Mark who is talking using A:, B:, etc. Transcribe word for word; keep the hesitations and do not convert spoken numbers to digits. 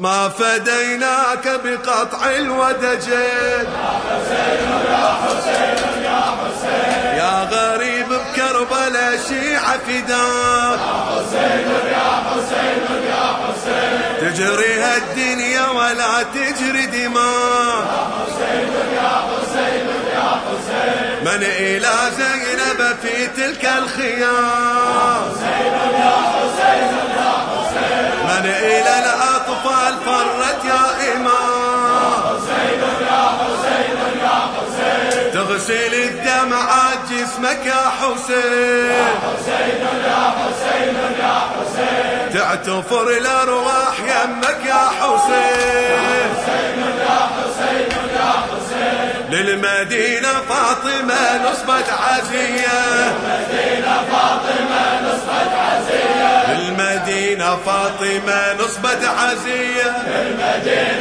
A: ما فديناك بقطع الودجين يا حسين يا حسين يا حسين يا غريب بكربلاء شيعة فداك يا حسين يا حسين يا حسين تجري هالدنيا ولا تجري دماء يا حسين يا حسين يا حسين من إلى زينب في تلك الخيام يا حسين يا حسين يا حسين من إلى الأطفال فرت يا إمام يا حسين يا حسين يا حسين تغسل الدمعات جسمك يا حسين يا حسين يا حسين يا حسين تعتفر الأرواح يمك يا حسين يا حسين يا حسين يا حسين للمدينة فاطمة نصبت عزية للمدينة فاطمة نصبت عزية للمدينة فاطمة نصبت عزية للمدينة